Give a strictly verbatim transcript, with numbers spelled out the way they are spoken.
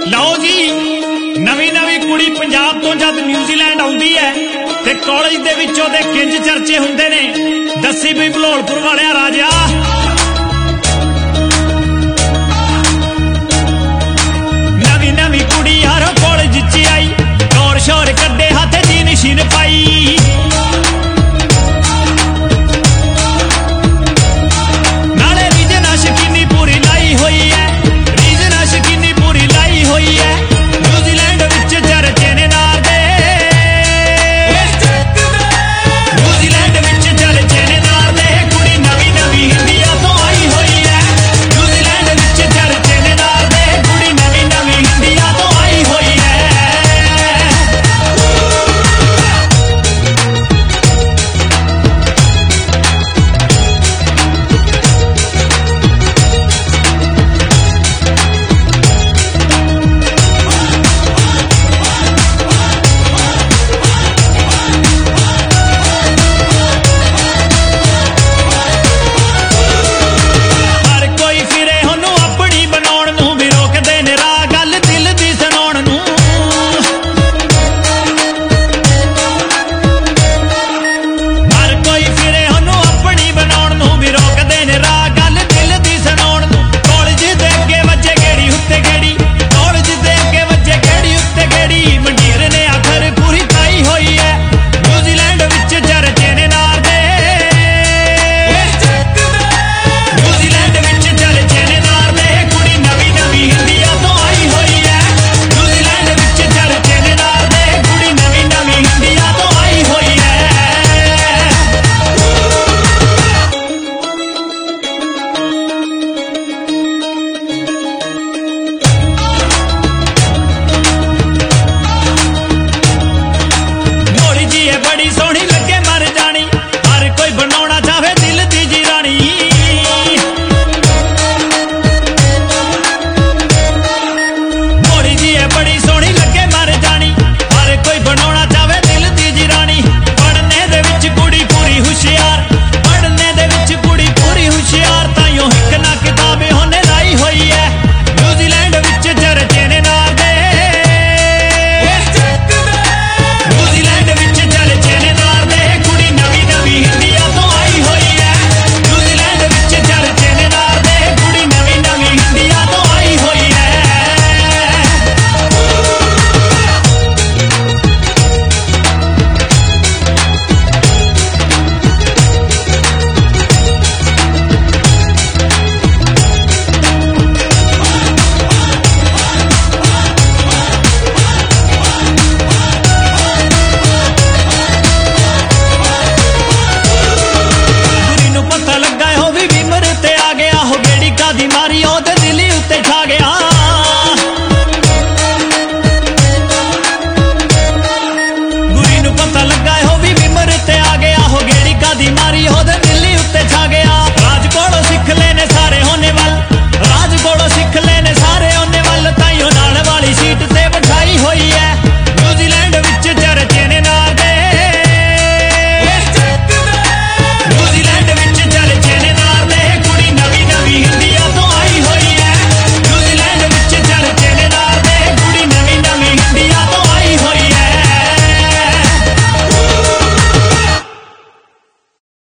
ਲਓ ਜੀ ਨਵੀਂ ਨਵੀਂ ਕੁੜੀ ਪੰਜਾਬ ਤੋਂ ਜਦ ਨਿਊਜ਼ੀਲੈਂਡ ਆਉਂਦੀ ਹੈ ਤੇ ਕਾਲਜ ਦੇ ਵਿੱਚ ਉਹਦੇ ਕਿੰਜ ਚਰਚੇ ਹੁੰਦੇ ਨੇ। ਦੱਸੀ ਵੀ ਭਲੋਲਪੁਰ ਵਾਲਿਆ ਰਾਜਾ ਨਵੀਂ ਨਵੀਂ ਕੁੜੀ ਹਰ ਕਾਲਜ ਚ ਆਈ ਸ਼ੋਰ ਸ਼ੋਰ ਕੱਢੇ ਹੱਥ ਦੀ ਨਿਸ਼ਾਨ ਪਾਈ। ਨਾਲੇ ਰੀਜਨ ਸ਼ਕੀਨੀ ਪੂਰੀ ਲਾਈ ਹੋਈ ਹੈ ਰੀਜਨ ਸ਼ਕੀਨੀ ਪੂਰੀ ਲਾਈ ਹੋਈ ਹੈ। ਨਿਊਜ਼ੀਲੈਂਡ ਵਿੱਚ ਚਰਚੇ ਨੇ ਨਾਰ ਦੇ ਨਿਊਜ਼ੀਲੈਂਡ ਵਿੱਚ ਚਰਚੇ ਨੇ ਨਾਰ ਦੇ ਕੁੜੀ ਨਵੀਂ ਨਵੀਂ ਇੰਡੀਆ ਤੋਂ ਆਈ ਹੋਈ ਹੈ। ਨਿਊਜ਼ੀਲੈਂਡ ਵਿੱਚ ਚਰਚੇ ਨੇ ਨਾਰ ਦੇ ਕੁੜੀ ਨਵੀਂ ਨਵੀਂ ਇੰਡੀਆ ਤੋਂ ਆਈ ਹੋਈ ਹੈ। ਮਾਰੀ